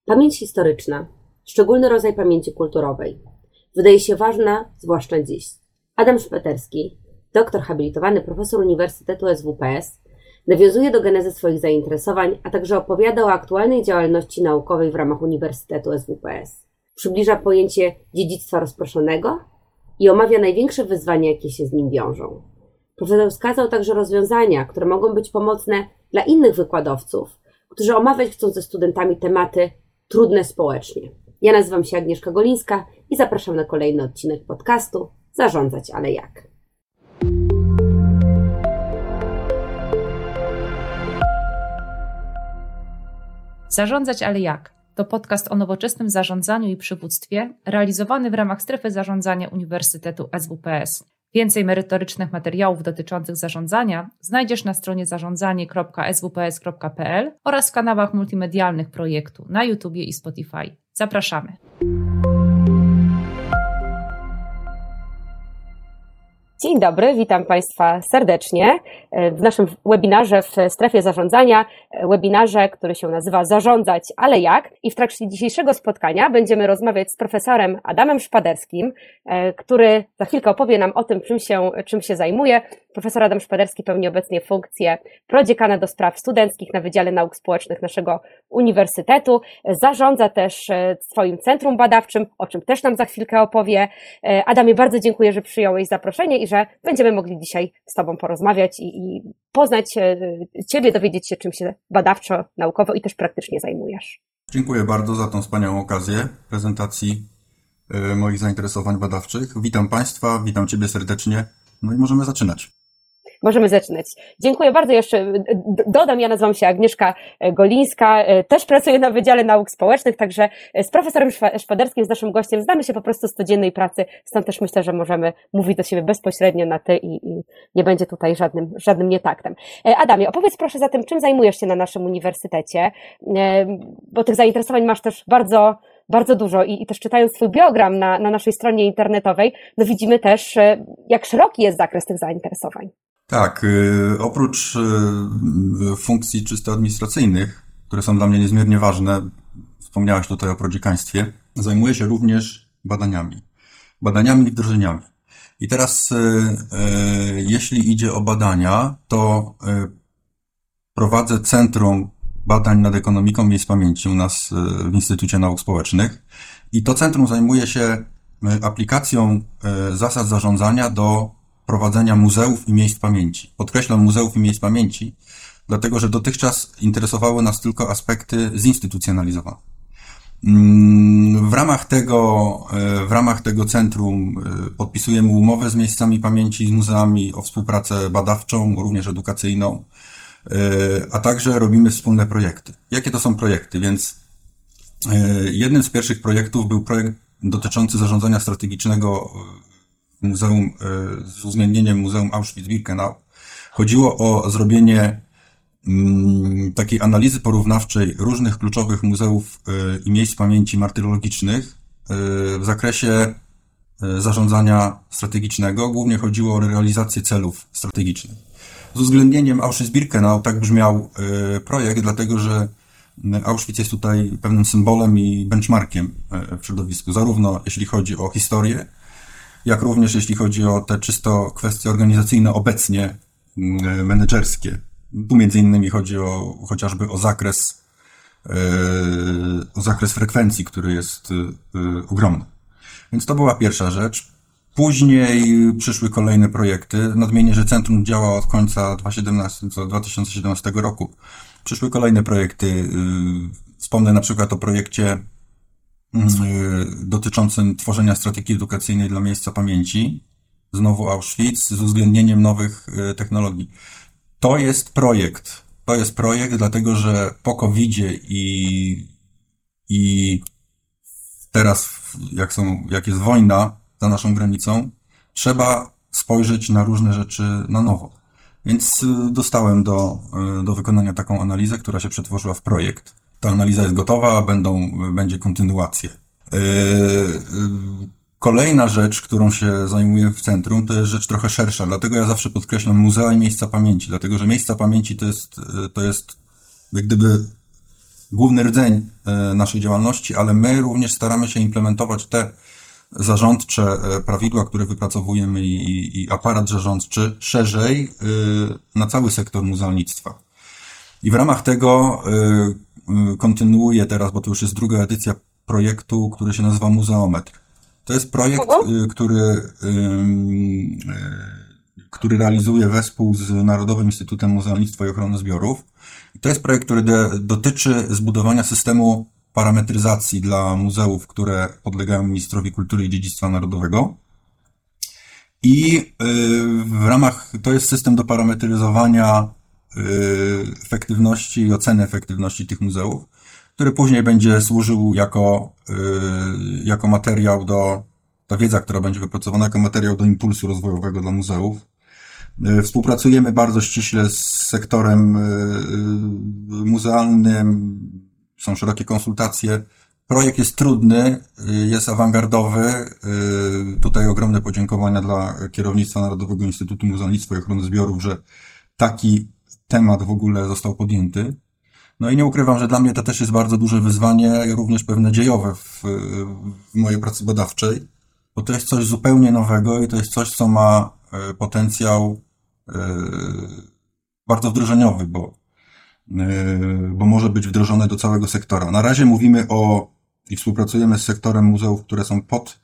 Pamięć historyczna, szczególny rodzaj pamięci kulturowej, wydaje się ważna, zwłaszcza dziś. Adam Szpeterski, doktor habilitowany, profesor Uniwersytetu SWPS, nawiązuje do genezy swoich zainteresowań, a także opowiada o aktualnej działalności naukowej w ramach Uniwersytetu SWPS. Przybliża pojęcie dziedzictwa rozproszonego i omawia największe wyzwania, jakie się z nim wiążą. Profesor wskazał także rozwiązania, które mogą być pomocne dla innych wykładowców, którzy omawiać chcą ze studentami tematy trudne społecznie. Ja nazywam się Agnieszka Golińska i zapraszam na kolejny odcinek podcastu Zarządzać, ale jak? Zarządzać, ale jak? To podcast o nowoczesnym zarządzaniu i przywództwie realizowany w ramach strefy zarządzania Uniwersytetu SWPS. Więcej merytorycznych materiałów dotyczących zarządzania znajdziesz na stronie zarządzanie.swps.pl oraz w kanałach multimedialnych projektu na YouTube i Spotify. Zapraszamy! Dzień dobry, witam Państwa serdecznie w naszym webinarze w strefie zarządzania, webinarze, który się nazywa Zarządzać, ale jak? I w trakcie dzisiejszego spotkania będziemy rozmawiać z profesorem Adamem Szpaderskim, który za chwilkę opowie nam o tym, czym się zajmuje. Profesor Adam Szpaderski pełni obecnie funkcję prodziekana do spraw studenckich na Wydziale Nauk Społecznych naszego Uniwersytetu. Zarządza też swoim centrum badawczym, o czym też nam za chwilkę opowie. Adamie, bardzo dziękuję, że przyjąłeś zaproszenie i że będziemy mogli dzisiaj z Tobą porozmawiać i poznać Ciebie, dowiedzieć się, czym się badawczo, naukowo i też praktycznie zajmujesz. Dziękuję bardzo za tą wspaniałą okazję prezentacji moich zainteresowań badawczych. Witam Państwa, witam Ciebie serdecznie. No i możemy zaczynać. Możemy zaczynać. Dziękuję bardzo. Jeszcze dodam, ja nazywam się Agnieszka Golińska, też pracuję na Wydziale Nauk Społecznych, także z profesorem Szpaderskim, z naszym gościem, znamy się po prostu z codziennej pracy, stąd też myślę, że możemy mówić do siebie bezpośrednio na ty i nie będzie tutaj żadnym nietaktem. Adamie, opowiedz proszę zatem, czym zajmujesz się na naszym uniwersytecie, bo tych zainteresowań masz też bardzo dużo i też czytając Twój biogram na naszej stronie internetowej, no widzimy też, jak szeroki jest zakres tych zainteresowań. Tak, oprócz funkcji czysto administracyjnych, które są dla mnie niezmiernie ważne, wspomniałaś tutaj o prodziekaństwie, zajmuję się również badaniami i wdrożeniami. I teraz, jeśli idzie o badania, to prowadzę Centrum Badań nad Ekonomiką Miejsc Pamięci u nas w Instytucie Nauk Społecznych i to centrum zajmuje się aplikacją zasad zarządzania do prowadzenia muzeów i miejsc pamięci. Podkreślam muzeów i miejsc pamięci, dlatego że dotychczas interesowały nas tylko aspekty zinstytucjonalizowane. W ramach tego centrum podpisujemy umowę z miejscami pamięci, z muzeami o współpracę badawczą, również edukacyjną, a także robimy wspólne projekty. Jakie to są projekty? Więc jednym z pierwszych projektów był projekt dotyczący zarządzania strategicznego muzeum, z uwzględnieniem Muzeum Auschwitz-Birkenau. Chodziło o zrobienie takiej analizy porównawczej różnych kluczowych muzeów i miejsc pamięci martyrologicznych w zakresie zarządzania strategicznego. Głównie chodziło o realizację celów strategicznych. Z uwzględnieniem Auschwitz-Birkenau tak brzmiał projekt, dlatego że Auschwitz jest tutaj pewnym symbolem i benchmarkiem w środowisku, zarówno jeśli chodzi o historię, jak również jeśli chodzi o te czysto kwestie organizacyjne, obecnie menedżerskie. Tu między innymi chodzi chociażby o zakres frekwencji, który jest ogromny. Więc to była pierwsza rzecz. Później przyszły kolejne projekty. Nadmienię, że centrum działa od końca 2017 roku. Przyszły kolejne projekty. Wspomnę na przykład o projekcie dotyczącym tworzenia strategii edukacyjnej dla miejsca pamięci. Znowu Auschwitz z uwzględnieniem nowych technologii. To jest projekt, dlatego że po COVID-zie i teraz jak jest wojna za naszą granicą, trzeba spojrzeć na różne rzeczy na nowo. Więc dostałem do wykonania taką analizę, która się przetworzyła w projekt. Ta analiza jest gotowa, będzie kontynuacja. Kolejna rzecz, którą się zajmuję w centrum, to jest rzecz trochę szersza, dlatego ja zawsze podkreślam muzea i miejsca pamięci, dlatego że miejsca pamięci to jest jak gdyby główny rdzeń naszej działalności, ale my również staramy się implementować te zarządcze prawidła, które wypracowujemy i aparat zarządczy szerzej na cały sektor muzealnictwa. I w ramach tego kontynuuję teraz, bo to już jest druga edycja projektu, który się nazywa Muzeometr. To jest projekt, który realizuje wespół z Narodowym Instytutem Muzealnictwa i Ochrony Zbiorów. I to jest projekt, który dotyczy zbudowania systemu parametryzacji dla muzeów, które podlegają ministrowi kultury i dziedzictwa narodowego. I w ramach, to jest system do parametryzowania efektywności i oceny efektywności tych muzeów, który później będzie służył jako materiał ta wiedza, która będzie wypracowana jako materiał do impulsu rozwojowego dla muzeów. Współpracujemy bardzo ściśle z sektorem muzealnym, są szerokie konsultacje. Projekt jest trudny, jest awangardowy. Tutaj ogromne podziękowania dla kierownictwa Narodowego Instytutu Muzealnictwa i Ochrony Zbiorów, że taki temat w ogóle został podjęty. No i nie ukrywam, że dla mnie to też jest bardzo duże wyzwanie, również pewne dziejowe w mojej pracy badawczej, bo to jest coś zupełnie nowego i to jest coś, co ma potencjał bardzo wdrożeniowy, bo może być wdrożone do całego sektora. Na razie mówimy i współpracujemy z sektorem muzeów, które są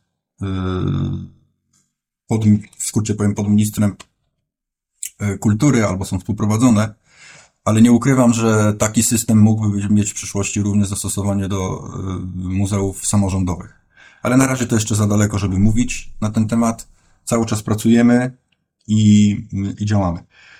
w skrócie powiem, pod ministrem kultury albo są współprowadzone, ale nie ukrywam, że taki system mógłby mieć w przyszłości również zastosowanie do muzeów samorządowych. Ale na razie to jeszcze za daleko, żeby mówić na ten temat. Cały czas pracujemy i działamy.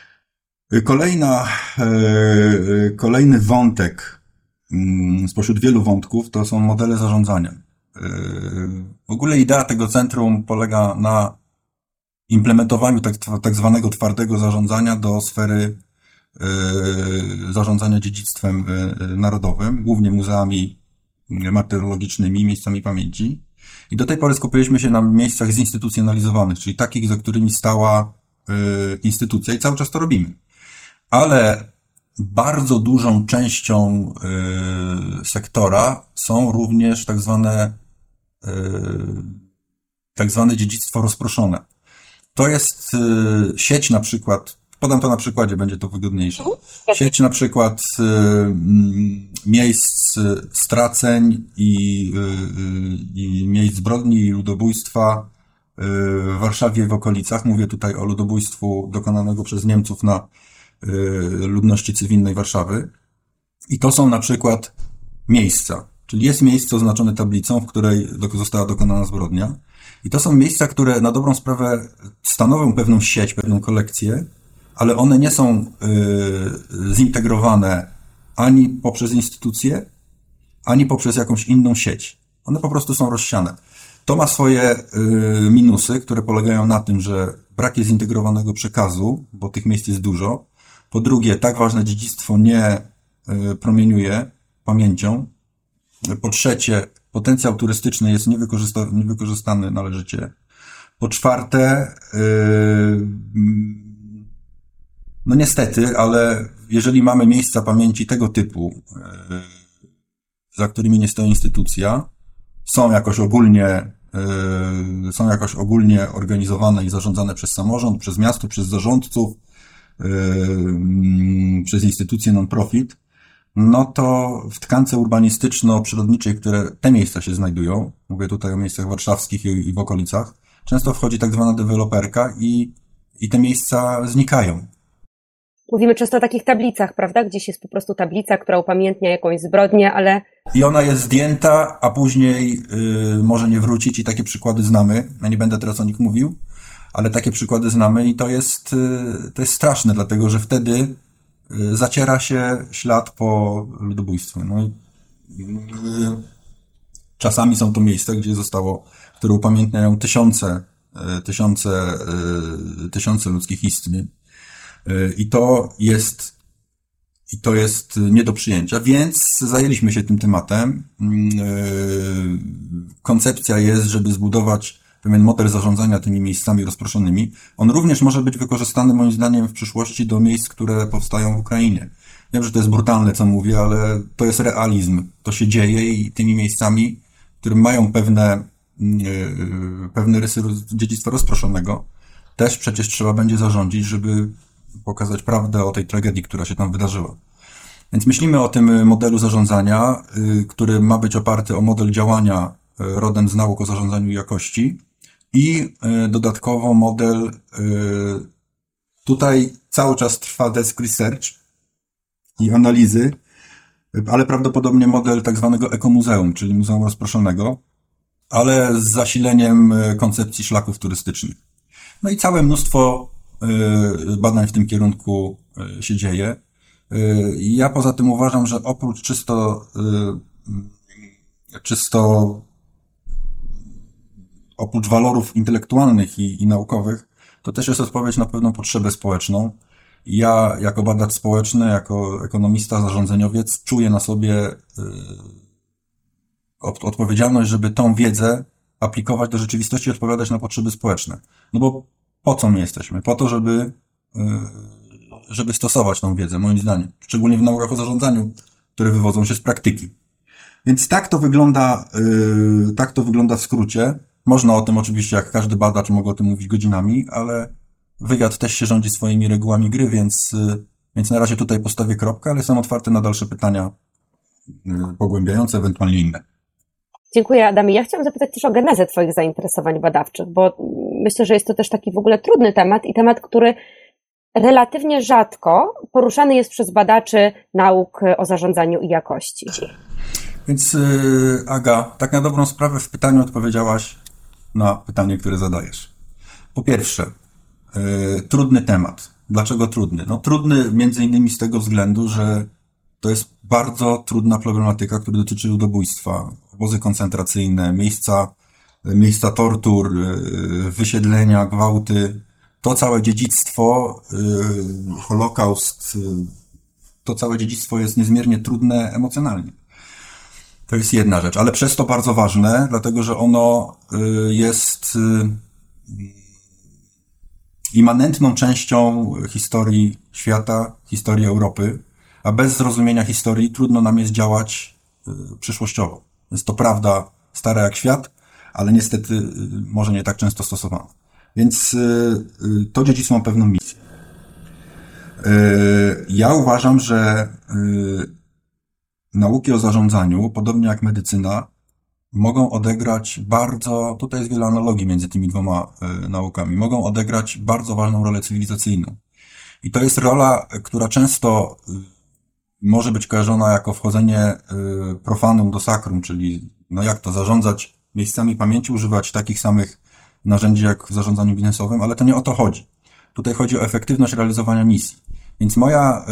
Kolejny wątek spośród wielu wątków to są modele zarządzania. W ogóle idea tego centrum polega na implementowaniu tak zwanego twardego zarządzania do sfery zarządzania dziedzictwem narodowym, głównie muzeami martyrologicznymi, miejscami pamięci. I do tej pory skupiliśmy się na miejscach zinstytucjonalizowanych, czyli takich, za którymi stała instytucja i cały czas to robimy. Ale bardzo dużą częścią sektora są również tak zwane dziedzictwo rozproszone. To jest sieć na przykład, podam to na przykładzie, będzie to wygodniejsze. Sieć na przykład miejsc straceń i miejsc zbrodni i ludobójstwa w Warszawie i w okolicach. Mówię tutaj o ludobójstwu dokonanego przez Niemców na ludności cywilnej Warszawy. I to są na przykład miejsca. Czyli jest miejsce oznaczone tablicą, w której została dokonana zbrodnia. I to są miejsca, które na dobrą sprawę stanowią pewną sieć, pewną kolekcję, ale one nie są zintegrowane ani poprzez instytucje, ani poprzez jakąś inną sieć. One po prostu są rozsiane. To ma swoje minusy, które polegają na tym, że brak jest zintegrowanego przekazu, bo tych miejsc jest dużo. Po drugie, tak ważne dziedzictwo nie promieniuje pamięcią. Po trzecie, potencjał turystyczny jest niewykorzystany należycie. Po czwarte, no niestety, ale jeżeli mamy miejsca pamięci tego typu, za którymi nie stoi instytucja, są jakoś ogólnie organizowane i zarządzane przez samorząd, przez miasto, przez zarządców, przez instytucje non-profit, no to w tkance urbanistyczno-przyrodniczej, które te miejsca się znajdują, mówię tutaj o miejscach warszawskich i w okolicach, często wchodzi tak zwana deweloperka i te miejsca znikają. Mówimy często o takich tablicach, prawda? Gdzieś jest po prostu tablica, która upamiętnia jakąś zbrodnię, ale... I ona jest zdjęta, a później może nie wrócić i takie przykłady znamy. Ja nie będę teraz o nich mówił, ale takie przykłady znamy i to jest straszne, dlatego że wtedy zaciera się ślad po ludobójstwie. No i czasami są to miejsca, które upamiętniają tysiące ludzkich istnień. I to jest nie do przyjęcia, więc zajęliśmy się tym tematem. Koncepcja jest, żeby zbudować pewien model zarządzania tymi miejscami rozproszonymi, on również może być wykorzystany moim zdaniem w przyszłości do miejsc, które powstają w Ukrainie. Wiem, że to jest brutalne, co mówię, ale to jest realizm. To się dzieje i tymi miejscami, które mają pewne rysy dziedzictwa rozproszonego, też przecież trzeba będzie zarządzić, żeby pokazać prawdę o tej tragedii, która się tam wydarzyła. Więc myślimy o tym modelu zarządzania, który ma być oparty o model działania rodem z nauk o zarządzaniu i jakości i dodatkowo model, tutaj cały czas trwa desk research i analizy, ale prawdopodobnie model tak zwanego ekomuzeum, czyli muzeum rozproszonego, ale z zasileniem koncepcji szlaków turystycznych. No i całe mnóstwo badań w tym kierunku się dzieje. Ja poza tym uważam, że oprócz oprócz walorów intelektualnych i naukowych, to też jest odpowiedź na pewną potrzebę społeczną. Ja jako badacz społeczny, jako ekonomista, zarządzeniowiec czuję na sobie odpowiedzialność, żeby tą wiedzę aplikować do rzeczywistości i odpowiadać na potrzeby społeczne. No bo po co my jesteśmy? Po to, żeby stosować tą wiedzę, moim zdaniem. Szczególnie w naukach o zarządzaniu, które wywodzą się z praktyki. Więc tak to wygląda w skrócie. Można o tym oczywiście, jak każdy badacz, mogę o tym mówić godzinami, ale wywiad też się rządzi swoimi regułami gry, więc na razie tutaj postawię kropkę, ale jestem otwarty na dalsze pytania pogłębiające, ewentualnie inne. Dziękuję, Adamie. Ja chciałam zapytać też o genezę Twoich zainteresowań badawczych, bo myślę, że jest to też taki w ogóle trudny temat i temat, który relatywnie rzadko poruszany jest przez badaczy nauk o zarządzaniu i jakości. Więc Aga, tak na dobrą sprawę w pytaniu odpowiedziałaś na pytanie, które zadajesz. Po pierwsze, trudny temat. Dlaczego trudny? No trudny między innymi z tego względu, że to jest bardzo trudna problematyka, która dotyczy ludobójstwa, obozy koncentracyjne, miejsca tortur, wysiedlenia, gwałty. To całe dziedzictwo, Holokaust, to całe dziedzictwo jest niezmiernie trudne emocjonalnie. To jest jedna rzecz, ale przez to bardzo ważne, dlatego że ono jest immanentną częścią historii świata, historii Europy, a bez zrozumienia historii trudno nam jest działać przyszłościowo. Jest to prawda stara jak świat, ale niestety może nie tak często stosowana. Więc to dziedzictwo ma pewną misję. Ja uważam, że nauki o zarządzaniu, podobnie jak medycyna, mogą odegrać tutaj jest wiele analogii między tymi dwoma naukami, mogą odegrać bardzo ważną rolę cywilizacyjną. I to jest rola, która często może być kojarzona jako wchodzenie profanum do sacrum, czyli no jak to zarządzać miejscami pamięci, używać takich samych narzędzi jak w zarządzaniu biznesowym, ale to nie o to chodzi. Tutaj chodzi o efektywność realizowania misji. Więc moja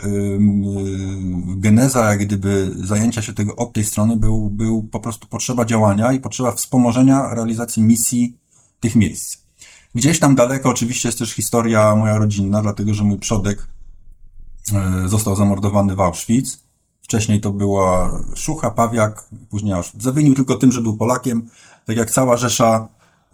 geneza, jak gdyby zajęcia się tego od tej strony był po prostu potrzeba działania i potrzeba wspomożenia realizacji misji tych miejsc. Gdzieś tam daleko oczywiście jest też historia moja rodzinna, dlatego że mój przodek został zamordowany w Auschwitz. Wcześniej to była Szucha, Pawiak, później Auschwitz. Zawinił tylko tym, że był Polakiem, tak jak cała rzesza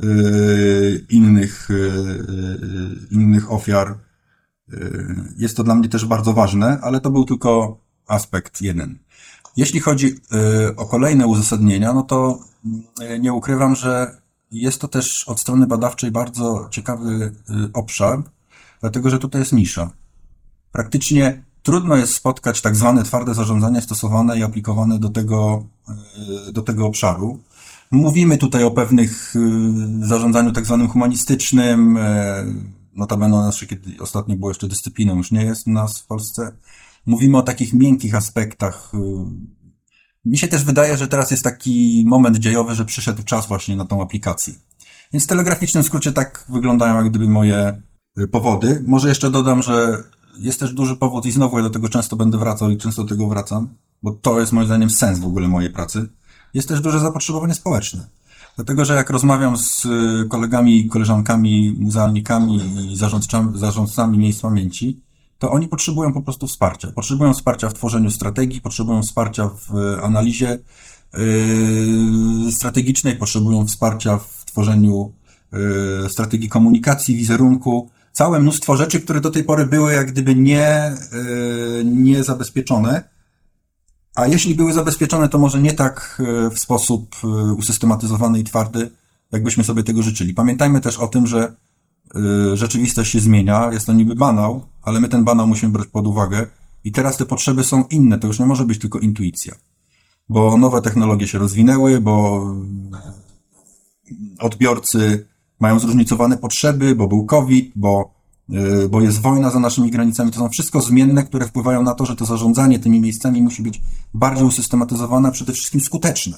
innych ofiar. Jest to dla mnie też bardzo ważne, ale to był tylko aspekt jeden. Jeśli chodzi o kolejne uzasadnienia, no to nie ukrywam, że jest to też od strony badawczej bardzo ciekawy obszar, dlatego że tutaj jest nisza. Praktycznie trudno jest spotkać tak zwane twarde zarządzanie stosowane i aplikowane do tego obszaru. Mówimy tutaj o pewnych zarządzaniu tak zwanym humanistycznym, notabene kiedy ostatnio było jeszcze dyscypliną, już nie jest u nas w Polsce. Mówimy o takich miękkich aspektach. Mi się też wydaje, że teraz jest taki moment dziejowy, że przyszedł czas właśnie na tą aplikację. Więc w telegraficznym skrócie tak wyglądają jak gdyby moje powody. Może jeszcze dodam, że jest też duży powód i znowu ja do tego często będę wracał i często do tego wracam, bo to jest moim zdaniem sens w ogóle mojej pracy. Jest też duże zapotrzebowanie społeczne. Dlatego, że jak rozmawiam z kolegami, koleżankami, muzealnikami i zarządcami miejsc pamięci, to oni potrzebują po prostu wsparcia. Potrzebują wsparcia w tworzeniu strategii, potrzebują wsparcia w analizie strategicznej, potrzebują wsparcia w tworzeniu strategii komunikacji, wizerunku. Całe mnóstwo rzeczy, które do tej pory były jak gdyby nie zabezpieczone. A jeśli były zabezpieczone, to może nie tak w sposób usystematyzowany i twardy, jakbyśmy sobie tego życzyli. Pamiętajmy też o tym, że rzeczywistość się zmienia, jest to niby banał, ale my ten banał musimy brać pod uwagę i teraz te potrzeby są inne, to już nie może być tylko intuicja, bo nowe technologie się rozwinęły, bo odbiorcy mają zróżnicowane potrzeby, bo był COVID, bo jest wojna za naszymi granicami. To są wszystko zmienne, które wpływają na to, że to zarządzanie tymi miejscami musi być bardziej usystematyzowane, a przede wszystkim skuteczne.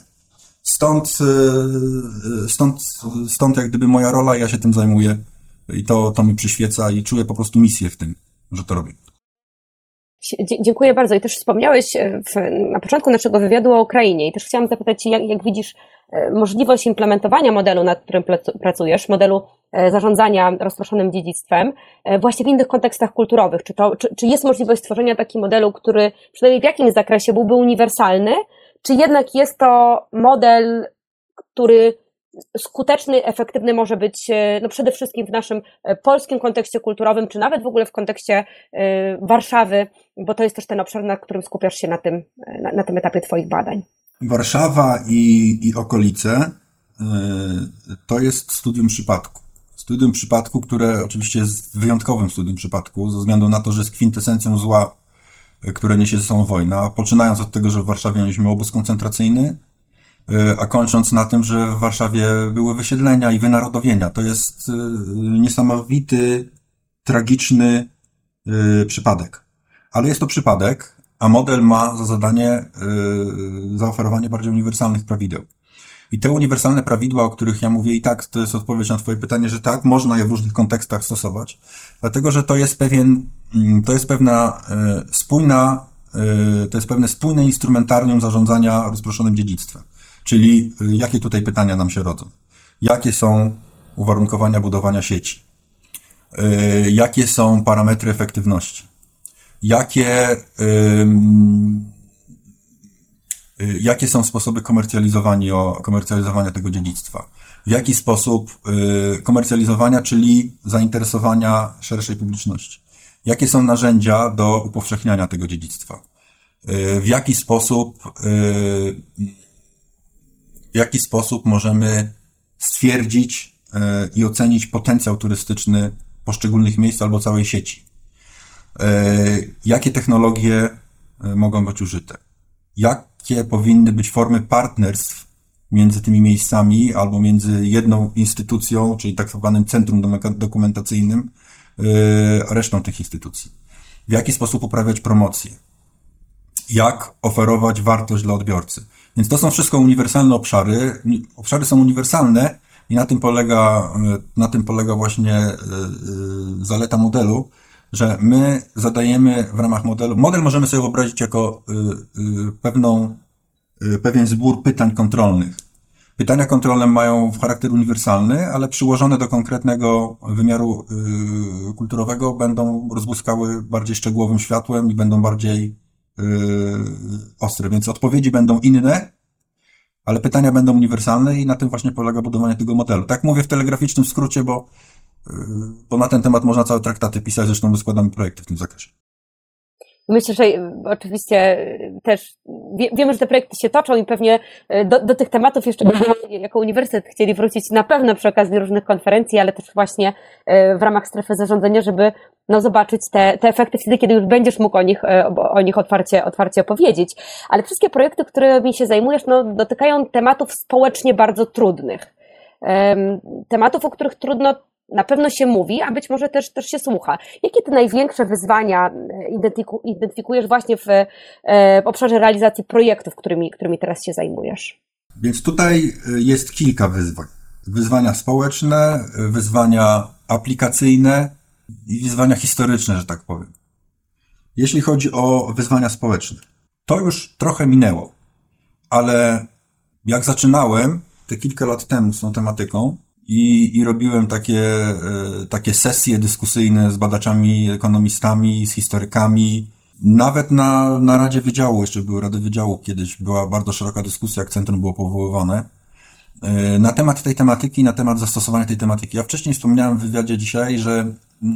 Stąd jak gdyby moja rola, ja się tym zajmuję i to mi przyświeca i czuję po prostu misję w tym, że to robię. Dziękuję bardzo. I też wspomniałeś na początku naszego wywiadu o Ukrainie i też chciałam zapytać Cię, jak widzisz możliwość implementowania modelu, nad którym pracujesz, modelu zarządzania rozproszonym dziedzictwem, właśnie w innych kontekstach kulturowych. Czy jest możliwość stworzenia takiego modelu, który przynajmniej w jakimś zakresie byłby uniwersalny, czy jednak jest to model, który skuteczny, efektywny może być przede wszystkim w naszym polskim kontekście kulturowym, czy nawet w ogóle w kontekście Warszawy, bo to jest też ten obszar, na którym skupiasz się na tym etapie Twoich badań. Warszawa i okolice to jest studium przypadku. Studium przypadku, które oczywiście jest wyjątkowym studium przypadku, ze względu na to, że jest kwintesencją zła, które niesie ze sobą wojna, poczynając od tego, że w Warszawie mieliśmy obóz koncentracyjny, a kończąc na tym, że w Warszawie były wysiedlenia i wynarodowienia. To jest niesamowity, tragiczny przypadek. Ale jest to przypadek, a model ma za zadanie zaoferowanie bardziej uniwersalnych prawideł. I te uniwersalne prawidła, o których ja mówię, i tak to jest odpowiedź na Twoje pytanie, że tak, można je w różnych kontekstach stosować, dlatego że to jest pewne spójne instrumentarium zarządzania rozproszonym dziedzictwem. Czyli jakie tutaj pytania nam się rodzą? Jakie są uwarunkowania budowania sieci? Jakie są parametry efektywności? Jakie są sposoby komercjalizowania tego dziedzictwa? W jaki sposób komercjalizowania, czyli zainteresowania szerszej publiczności? Jakie są narzędzia do upowszechniania tego dziedzictwa? W jaki sposób możemy stwierdzić i ocenić potencjał turystyczny poszczególnych miejsc albo całej sieci? Jakie technologie mogą być użyte? Jakie powinny być formy partnerstw między tymi miejscami albo między jedną instytucją, czyli tak zwanym centrum dokumentacyjnym, a resztą tych instytucji? W jaki sposób uprawiać promocję? Jak oferować wartość dla odbiorcy? Więc to są wszystko uniwersalne obszary. Obszary są uniwersalne i na tym polega właśnie zaleta modelu, że my zadajemy w ramach modelu, model możemy sobie wyobrazić jako pewien zbiór pytań kontrolnych. Pytania kontrolne mają charakter uniwersalny, ale przyłożone do konkretnego wymiaru kulturowego będą rozbłyskały bardziej szczegółowym światłem i będą bardziej ostre, więc odpowiedzi będą inne, ale pytania będą uniwersalne i na tym właśnie polega budowanie tego modelu. Tak mówię w telegraficznym skrócie, bo na ten temat można całe traktaty pisać, zresztą my składamy projekty w tym zakresie. Myślę, że oczywiście też wiemy, że te projekty się toczą i pewnie do tych tematów jeszcze jako uniwersytet chcieli wrócić na pewno przy okazji różnych konferencji, ale też właśnie w ramach strefy zarządzania, żeby zobaczyć te efekty wtedy, kiedy już będziesz mógł o nich otwarcie opowiedzieć. Ale wszystkie projekty, którymi się zajmujesz, dotykają tematów społecznie bardzo trudnych. Tematów, o których trudno na pewno się mówi, a być może też się słucha. Jakie te największe wyzwania identyfikujesz właśnie w obszarze realizacji projektów, którymi teraz się zajmujesz? Więc tutaj jest kilka wyzwań. Wyzwania społeczne, wyzwania aplikacyjne i wyzwania historyczne, że tak powiem. Jeśli chodzi o wyzwania społeczne, to już trochę minęło, ale jak zaczynałem te kilka lat temu z tą tematyką, i robiłem takie sesje dyskusyjne z badaczami, ekonomistami, z historykami. Nawet na Radzie Wydziału, jeszcze były Rady Wydziału kiedyś, była bardzo szeroka dyskusja, jak centrum było powoływane. Na temat tej tematyki, na temat zastosowania tej tematyki. Ja wcześniej wspomniałem w wywiadzie dzisiaj, że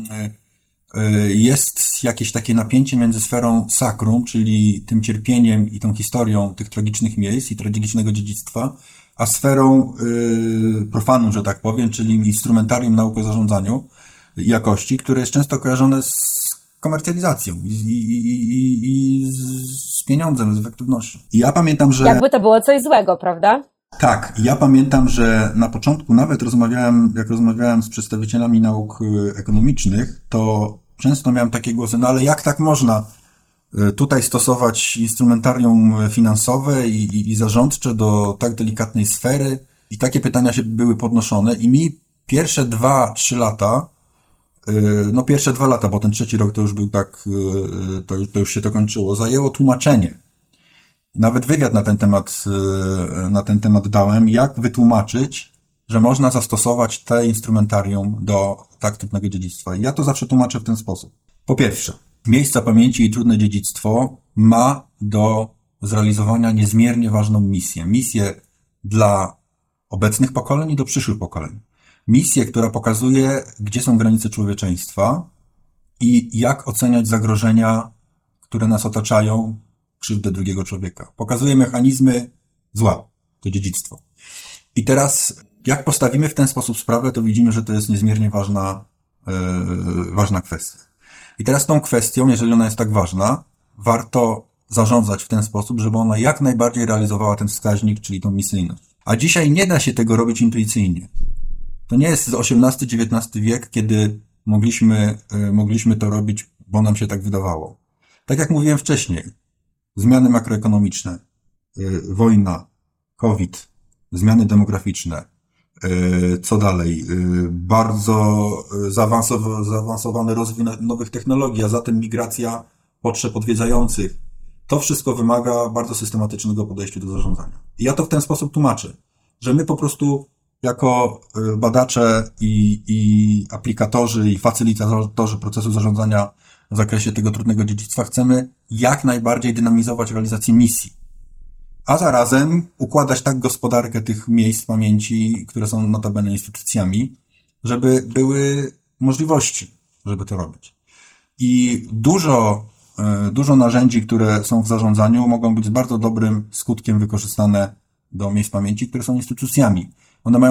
jest jakieś takie napięcie między sferą sakrum, czyli tym cierpieniem i tą historią tych tragicznych miejsc i tragicznego dziedzictwa, a sferą profanum, że tak powiem, czyli instrumentarium nauki o zarządzaniu i jakości, które jest często kojarzone z komercjalizacją i z pieniądzem, z efektywnością. I ja pamiętam, że... Jakby to było coś złego, prawda? Tak, ja pamiętam, że na początku nawet jak rozmawiałem z przedstawicielami nauk ekonomicznych, to często miałem takie głosy, no ale jak tak można tutaj stosować instrumentarium finansowe i zarządcze do tak delikatnej sfery? I takie pytania się były podnoszone i mi pierwsze 2-3 lata, pierwsze 2 lata, bo ten trzeci rok to już był tak, to już się to kończyło, zajęło tłumaczenie. Nawet wywiad na ten temat dałem, jak wytłumaczyć, że można zastosować te instrumentarium do tak trudnego dziedzictwa. I ja to zawsze tłumaczę w ten sposób. Po pierwsze, miejsca pamięci i trudne dziedzictwo ma do zrealizowania niezmiernie ważną misję. Misję dla obecnych pokoleń i do przyszłych pokoleń. Misję, która pokazuje, gdzie są granice człowieczeństwa i jak oceniać zagrożenia, które nas otaczają, krzywdę drugiego człowieka. Pokazuje mechanizmy zła, to dziedzictwo. I teraz, jak postawimy w ten sposób sprawę, to widzimy, że to jest niezmiernie ważna kwestia. I teraz tą kwestią, jeżeli ona jest tak ważna, warto zarządzać w ten sposób, żeby ona jak najbardziej realizowała ten wskaźnik, czyli tą misyjność. A dzisiaj nie da się tego robić intuicyjnie. To nie jest XVIII-XIX wiek, kiedy mogliśmy to robić, bo nam się tak wydawało. Tak jak mówiłem wcześniej, zmiany makroekonomiczne, wojna, COVID, zmiany demograficzne, co dalej? Bardzo zaawansowany rozwój nowych technologii, a zatem migracja potrzeb odwiedzających. To wszystko wymaga bardzo systematycznego podejścia do zarządzania. I ja to w ten sposób tłumaczę, że my po prostu jako badacze i aplikatorzy i facylitatorzy procesu zarządzania w zakresie tego trudnego dziedzictwa chcemy jak najbardziej dynamizować realizację misji, a zarazem układać tak gospodarkę tych miejsc pamięci, które są notabene instytucjami, żeby były możliwości, żeby to robić. I dużo narzędzi, które są w zarządzaniu, mogą być z bardzo dobrym skutkiem wykorzystane do miejsc pamięci, które są instytucjami. One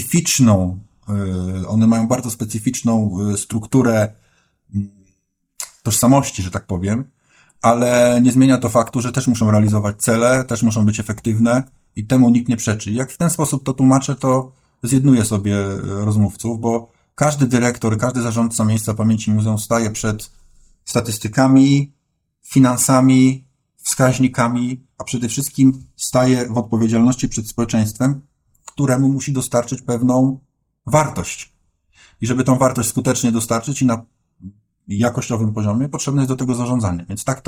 mają bardzo specyficzną strukturę tożsamości, że tak powiem, ale nie zmienia to faktu, że też muszą realizować cele, też muszą być efektywne i temu nikt nie przeczy. Jak w ten sposób to tłumaczę, to zjednuję sobie rozmówców, bo każdy dyrektor, każdy zarządca miejsca pamięci muzeum staje przed statystykami, finansami, wskaźnikami, a przede wszystkim staje w odpowiedzialności przed społeczeństwem, któremu musi dostarczyć pewną wartość. I żeby tą wartość skutecznie dostarczyć i na jakościowym poziomie, potrzebne jest do tego zarządzanie. Więc tak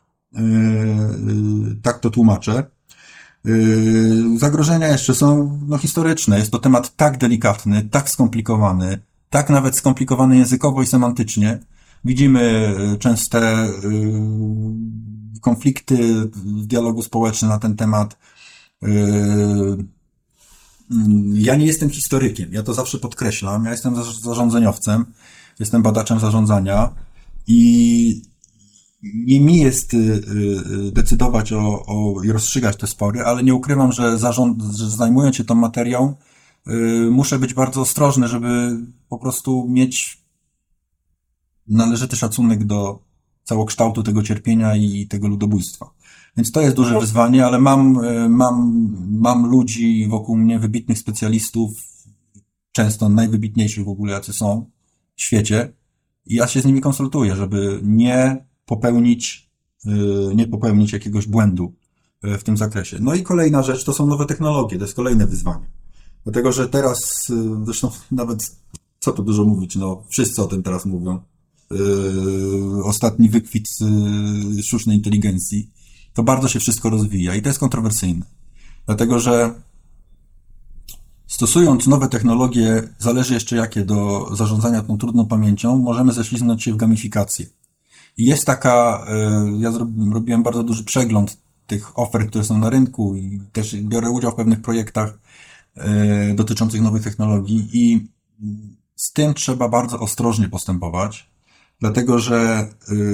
to tłumaczę. Zagrożenia jeszcze są historyczne. Jest to temat tak delikatny, tak skomplikowany, tak nawet skomplikowany językowo i semantycznie. Widzimy częste konflikty w dialogu społecznym na ten temat. Ja nie jestem historykiem, ja to zawsze podkreślam. Ja jestem zarządzeniowcem, jestem badaczem zarządzania i nie mi jest decydować i rozstrzygać te spory, ale nie ukrywam, że zajmując się tą materią, muszę być bardzo ostrożny, żeby po prostu mieć należyty szacunek do całokształtu tego cierpienia i tego ludobójstwa. Więc to jest duże wyzwanie, ale mam ludzi wokół mnie, wybitnych specjalistów, często najwybitniejszych w ogóle, jacy są w świecie, i ja się z nimi konsultuję, żeby nie popełnić jakiegoś błędu w tym zakresie. No i kolejna rzecz to są nowe technologie, to jest kolejne wyzwanie. Dlatego, że teraz, zresztą nawet, co tu dużo mówić, wszyscy o tym teraz mówią, ostatni wykwit sztucznej inteligencji, to bardzo się wszystko rozwija i to jest kontrowersyjne. Dlatego, że stosując nowe technologie, zależy jeszcze jakie, do zarządzania tą trudną pamięcią, możemy ześliznąć się w gamifikację. I jest ja robiłem bardzo duży przegląd tych ofert, które są na rynku i też biorę udział w pewnych projektach dotyczących nowych technologii i z tym trzeba bardzo ostrożnie postępować, dlatego że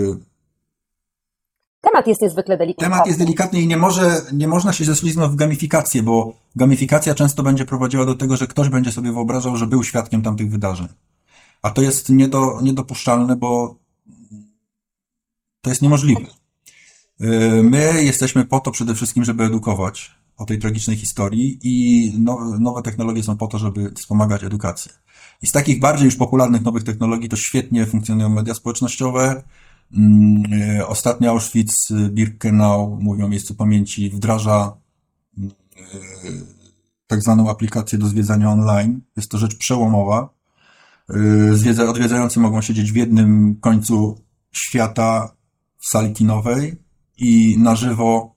temat jest niezwykle delikatny. Temat jest delikatny i nie można się ześlizgnąć w gamifikację, bo gamifikacja często będzie prowadziła do tego, że ktoś będzie sobie wyobrażał, że był świadkiem tamtych wydarzeń. A to jest niedopuszczalne, bo to jest niemożliwe. My jesteśmy po to przede wszystkim, żeby edukować o tej tragicznej historii i nowe technologie są po to, żeby wspomagać edukację. I z takich bardziej już popularnych nowych technologii to świetnie funkcjonują media społecznościowe. Ostatnio Auschwitz-Birkenau, mówią o miejscu pamięci, wdraża tak zwaną aplikację do zwiedzania online. Jest to rzecz przełomowa. Odwiedzający mogą siedzieć w jednym końcu świata w sali kinowej i na żywo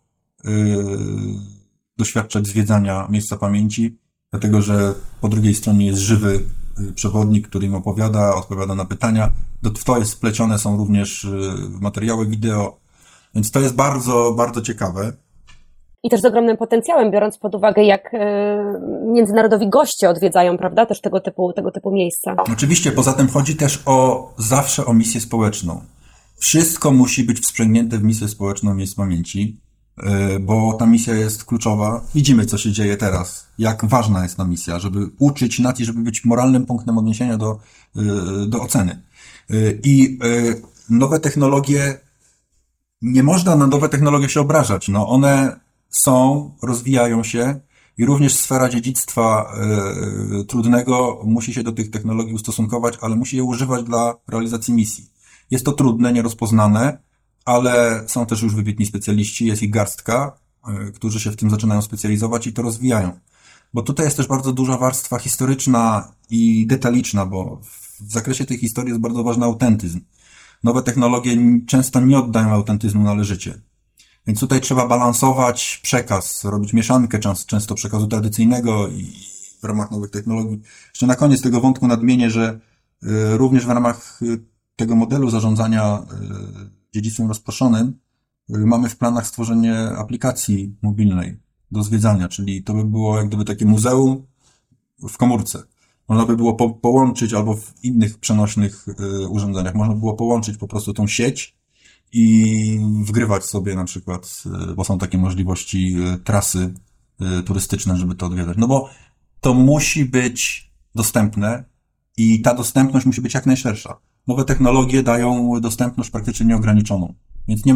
doświadczać zwiedzania miejsca pamięci, dlatego że po drugiej stronie jest żywy przewodnik, który im opowiada, odpowiada na pytania. W to jest wplecione są również materiały wideo, więc to jest bardzo, bardzo ciekawe. I też z ogromnym potencjałem, biorąc pod uwagę, jak międzynarodowi goście odwiedzają, prawda, też tego typu miejsca. Oczywiście, poza tym chodzi też zawsze o misję społeczną. Wszystko musi być wsprzęgnięte w misję społeczną miejsc pamięci, bo ta misja jest kluczowa. Widzimy, co się dzieje teraz, jak ważna jest ta misja, żeby uczyć nacji, żeby być moralnym punktem odniesienia do oceny. I nowe technologie, nie można na nowe technologie się obrażać. No, one są, rozwijają się i również sfera dziedzictwa trudnego musi się do tych technologii ustosunkować, ale musi je używać dla realizacji misji. Jest to trudne, nierozpoznane, ale są też już wybitni specjaliści, jest ich garstka, którzy się w tym zaczynają specjalizować i to rozwijają. Bo tutaj jest też bardzo duża warstwa historyczna i detaliczna, bo w zakresie tej historii jest bardzo ważny autentyzm. Nowe technologie często nie oddają autentyzmu należycie. Więc tutaj trzeba balansować przekaz, robić mieszankę często przekazu tradycyjnego i w ramach nowych technologii. Jeszcze na koniec tego wątku nadmienię, że również w ramach tego modelu zarządzania dziedzictwem rozproszonym mamy w planach stworzenie aplikacji mobilnej do zwiedzania, czyli to by było jak gdyby takie muzeum w komórce. Można by było połączyć, albo w innych przenośnych urządzeniach, można by było połączyć po prostu tą sieć i wgrywać sobie na przykład, bo są takie możliwości, trasy turystyczne, żeby to odwiedzać. No bo to musi być dostępne i ta dostępność musi być jak najszersza. Nowe technologie dają dostępność praktycznie nieograniczoną, więc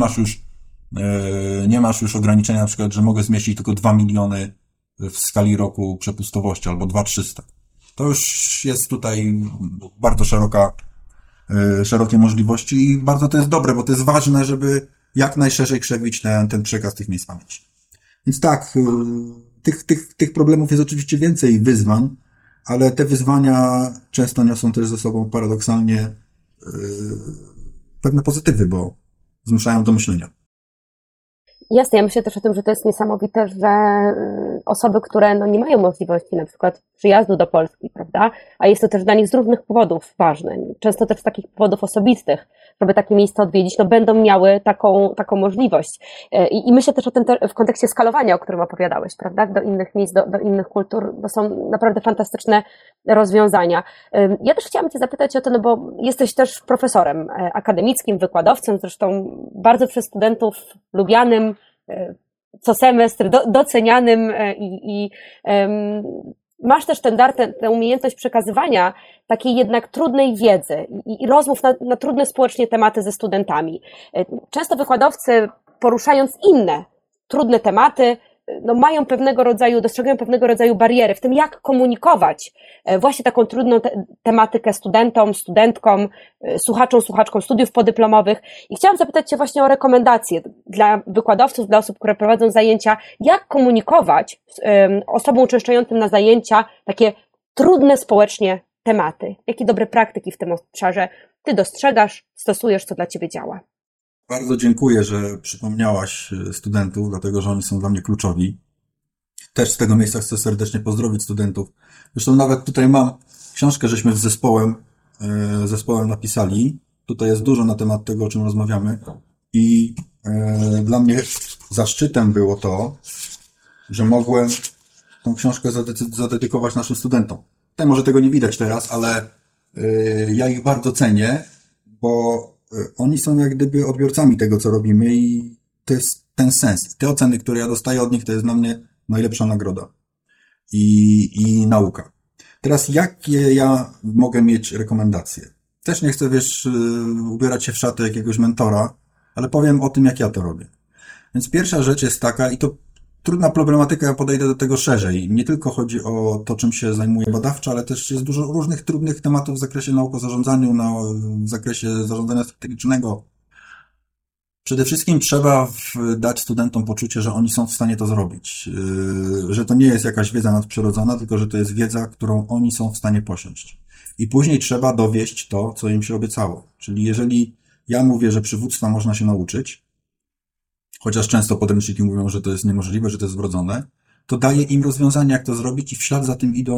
nie masz już ograniczenia na przykład, że mogę zmieścić tylko 2 miliony w skali roku przepustowości albo 2,300. To już jest tutaj bardzo szerokie możliwości i bardzo to jest dobre, bo to jest ważne, żeby jak najszerzej krzewić ten przekaz tych miejsc pamięci. Więc tak, tych problemów jest oczywiście więcej, wyzwań, ale te wyzwania często niosą też ze sobą paradoksalnie pewne pozytywy, bo zmuszają do myślenia. Jasne, ja myślę też o tym, że to jest niesamowite, że osoby, które nie mają możliwości na przykład przyjazdu do Polski, prawda, a jest to też dla nich z różnych powodów ważne, często też z takich powodów osobistych, żeby takie miejsca odwiedzić, będą miały taką możliwość. I myślę też o tym w kontekście skalowania, o którym opowiadałeś, prawda, do innych miejsc, do innych kultur, bo są naprawdę fantastyczne rozwiązania. Ja też chciałam Cię zapytać o to, bo jesteś też profesorem akademickim, wykładowcą, zresztą bardzo przez studentów lubianym, co semestr docenianym i masz też tę umiejętność przekazywania takiej jednak trudnej wiedzy i rozmów na trudne społecznie tematy ze studentami. Często wykładowcy, poruszając inne trudne tematy, dostrzegają pewnego rodzaju bariery w tym, jak komunikować właśnie taką trudną tematykę studentom, studentkom, słuchaczkom studiów podyplomowych. I chciałam zapytać Cię właśnie o rekomendacje dla wykładowców, dla osób, które prowadzą zajęcia, jak komunikować osobom uczęszczającym na zajęcia takie trudne społecznie tematy. Jakie dobre praktyki w tym obszarze Ty dostrzegasz, stosujesz, co dla Ciebie działa? Bardzo dziękuję, że przypomniałaś studentów, dlatego że oni są dla mnie kluczowi. Też z tego miejsca chcę serdecznie pozdrowić studentów. Zresztą nawet tutaj mam książkę, żeśmy z zespołem napisali. Tutaj jest dużo na temat tego, o czym rozmawiamy. I dla mnie zaszczytem było to, że mogłem tą książkę zadedykować naszym studentom. Tutaj może tego nie widać teraz, ale ja ich bardzo cenię, bo oni są jak gdyby odbiorcami tego, co robimy i to jest ten sens. Te oceny, które ja dostaję od nich, to jest dla mnie najlepsza nagroda i nauka. Teraz jakie ja mogę mieć rekomendacje? Też nie chcę, ubierać się w szaty jakiegoś mentora, ale powiem o tym, jak ja to robię. Więc pierwsza rzecz jest taka, i to trudna problematyka, ja podejdę do tego szerzej. Nie tylko chodzi o to, czym się zajmuję badawczo, ale też jest dużo różnych trudnych tematów w zakresie nauk o zarządzaniu, w zakresie zarządzania strategicznego. Przede wszystkim trzeba dać studentom poczucie, że oni są w stanie to zrobić. Że to nie jest jakaś wiedza nadprzyrodzona, tylko że to jest wiedza, którą oni są w stanie posiąść. I później trzeba dowieść to, co im się obiecało. Czyli jeżeli ja mówię, że przywództwa można się nauczyć, chociaż często podręczniki mówią, że to jest niemożliwe, że to jest wrodzone, to daję im rozwiązania, jak to zrobić i w ślad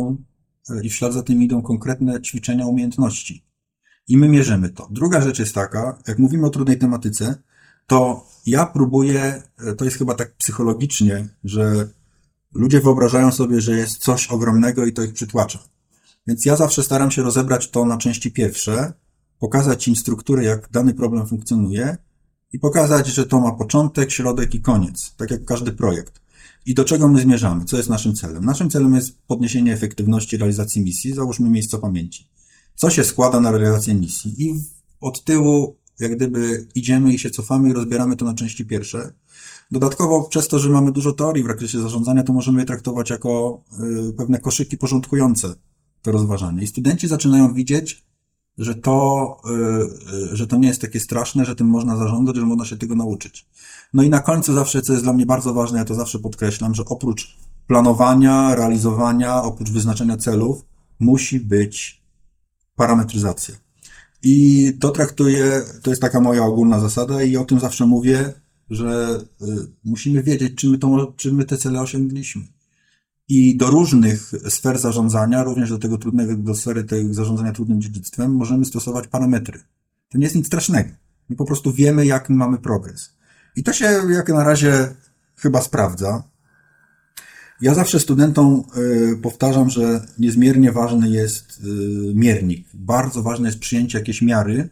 za tym idą konkretne ćwiczenia umiejętności. I my mierzymy to. Druga rzecz jest taka, jak mówimy o trudnej tematyce, to ja próbuję, to jest chyba tak psychologicznie, że ludzie wyobrażają sobie, że jest coś ogromnego i to ich przytłacza. Więc ja zawsze staram się rozebrać to na części pierwsze, pokazać im strukturę, jak dany problem funkcjonuje i pokazać, że to ma początek, środek i koniec, tak jak każdy projekt. I do czego my zmierzamy? Co jest naszym celem? Naszym celem jest podniesienie efektywności realizacji misji, załóżmy miejsca pamięci. Co się składa na realizację misji? I od tyłu, jak gdyby idziemy i się cofamy i rozbieramy to na części pierwsze. Dodatkowo przez to, że mamy dużo teorii w zakresie zarządzania, to możemy je traktować jako pewne koszyki porządkujące to rozważanie. I studenci zaczynają widzieć, że to nie jest takie straszne, że tym można zarządzać, że można się tego nauczyć. No i na końcu zawsze, co jest dla mnie bardzo ważne, ja to zawsze podkreślam, że oprócz planowania, realizowania, oprócz wyznaczenia celów, musi być parametryzacja. I to to jest taka moja ogólna zasada i o tym zawsze mówię, że musimy wiedzieć, czy my te cele osiągnęliśmy. I do różnych sfer zarządzania, również do sfery tego zarządzania trudnym dziedzictwem, możemy stosować parametry. To nie jest nic strasznego. My po prostu wiemy, jak mamy progres. I to się jak na razie chyba sprawdza. Ja zawsze studentom powtarzam, że niezmiernie ważny jest miernik. Bardzo ważne jest przyjęcie jakiejś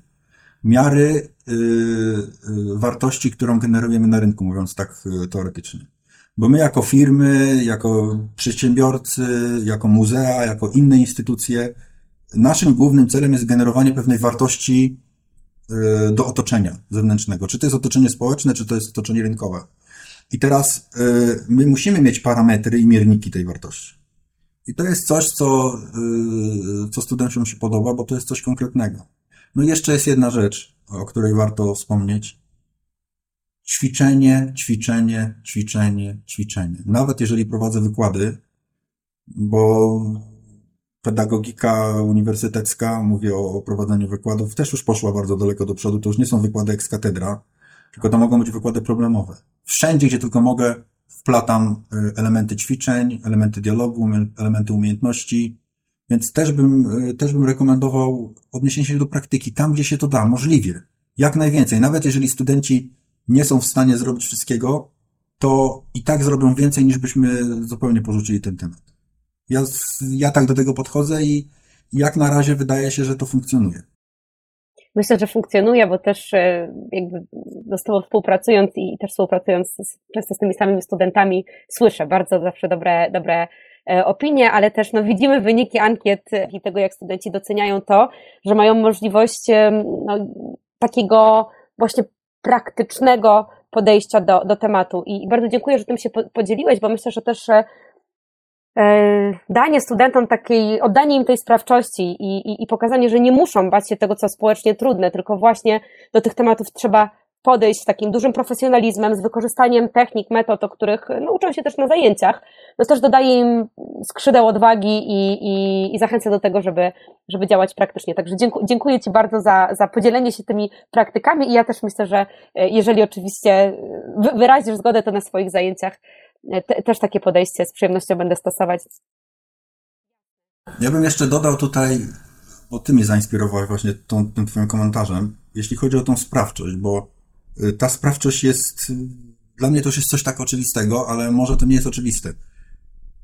miary wartości, którą generujemy na rynku, mówiąc tak teoretycznie. Bo my jako firmy, jako przedsiębiorcy, jako muzea, jako inne instytucje, naszym głównym celem jest generowanie pewnej wartości do otoczenia zewnętrznego. Czy to jest otoczenie społeczne, czy to jest otoczenie rynkowe. I teraz my musimy mieć parametry i mierniki tej wartości. I to jest coś, co studentom się podoba, bo to jest coś konkretnego. No i jeszcze jest jedna rzecz, o której warto wspomnieć. Ćwiczenie. Nawet jeżeli prowadzę wykłady, bo pedagogika uniwersytecka, mówię o prowadzeniu wykładów, też już poszła bardzo daleko do przodu. To już nie są wykłady ex cathedra, tylko to mogą być wykłady problemowe. Wszędzie, gdzie tylko mogę, wplatam elementy ćwiczeń, elementy dialogu, elementy umiejętności, więc też bym rekomendował odniesienie się do praktyki, tam gdzie się to da, możliwie, jak najwięcej. Nawet jeżeli studenci nie są w stanie zrobić wszystkiego, to i tak zrobią więcej, niż byśmy zupełnie porzucili ten temat. Ja tak do tego podchodzę i jak na razie wydaje się, że to funkcjonuje. Myślę, że funkcjonuje, bo też jakby z Tobą współpracując i też współpracując często z tymi samymi studentami, słyszę bardzo zawsze dobre opinie, ale też widzimy wyniki ankiet i tego, jak studenci doceniają to, że mają możliwość takiego właśnie praktycznego podejścia do tematu. I bardzo dziękuję, że tym się podzieliłeś, bo myślę, że też danie studentom oddanie im tej sprawczości i pokazanie, że nie muszą bać się tego, co społecznie trudne, tylko właśnie do tych tematów trzeba podejść z takim dużym profesjonalizmem, z wykorzystaniem technik, metod, o których uczą się też na zajęciach, to też dodaje im skrzydeł odwagi i zachęca do tego, żeby działać praktycznie. Także dziękuję Ci bardzo za podzielenie się tymi praktykami i ja też myślę, że jeżeli oczywiście wyrazisz zgodę, to na swoich zajęciach też takie podejście z przyjemnością będę stosować. Ja bym jeszcze dodał tutaj, bo Ty mnie zainspirowałeś właśnie tym Twoim komentarzem, jeśli chodzi o tą sprawczość, bo ta sprawczość jest, dla mnie to już jest coś tak oczywistego, ale może to nie jest oczywiste.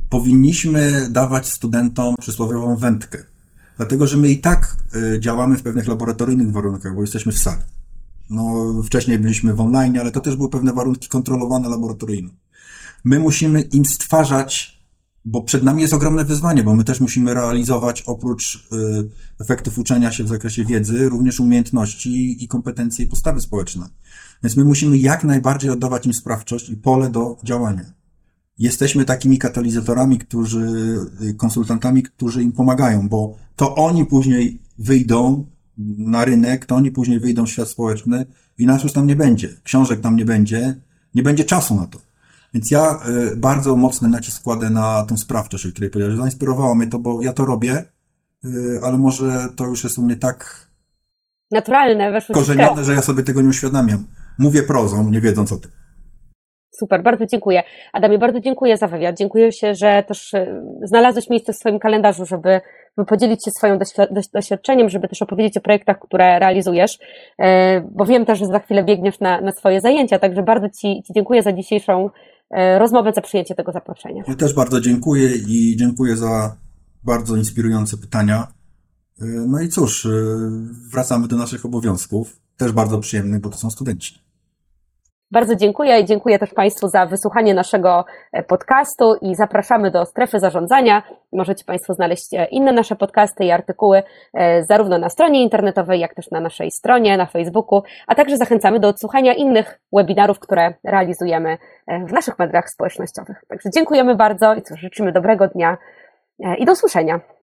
powinniśmy dawać studentom przysłowiową wędkę. Dlatego, że my i tak działamy w pewnych laboratoryjnych warunkach, bo jesteśmy w sali. Wcześniej byliśmy w online, ale to też były pewne warunki kontrolowane laboratoryjne. My musimy im stwarzać, bo przed nami jest ogromne wyzwanie, bo my też musimy realizować oprócz efektów uczenia się w zakresie wiedzy, również umiejętności i kompetencje i postawy społeczne. Więc my musimy jak najbardziej oddawać im sprawczość i pole do działania. Jesteśmy takimi katalizatorami, konsultantami, którzy im pomagają, bo to oni później wyjdą na rynek, to oni później wyjdą w świat społeczny i nas już tam nie będzie. Książek tam nie będzie czasu na to. Więc ja bardzo mocny nacisk kładę na tą sprawczość, o której powiedziałem. Zainspirowało mnie to, bo ja to robię, ale może to już jest u mnie tak naturalne, weszło korzenione, że ja sobie tego nie uświadamiam. Mówię prozą, nie wiedząc o tym. Super, bardzo dziękuję. Adamie, bardzo dziękuję za wywiad. Dziękuję się, że też znalazłeś miejsce w swoim kalendarzu, żeby podzielić się swoim doświadczeniem, żeby też opowiedzieć o projektach, które realizujesz, bo wiem też, że za chwilę biegniesz na swoje zajęcia, także bardzo Ci dziękuję za dzisiejszą rozmowę, za przyjęcie tego zaproszenia. Ja też bardzo dziękuję i dziękuję za bardzo inspirujące pytania. No i cóż, wracamy do naszych obowiązków, też bardzo przyjemnych, bo to są studenci. Bardzo dziękuję i dziękuję też Państwu za wysłuchanie naszego podcastu i zapraszamy do Strefy Zarządzania. Możecie Państwo znaleźć inne nasze podcasty i artykuły zarówno na stronie internetowej, jak też na naszej stronie, na Facebooku, a także zachęcamy do odsłuchania innych webinarów, które realizujemy w naszych mediach społecznościowych. Także dziękujemy bardzo i cóż, życzymy dobrego dnia i do usłyszenia.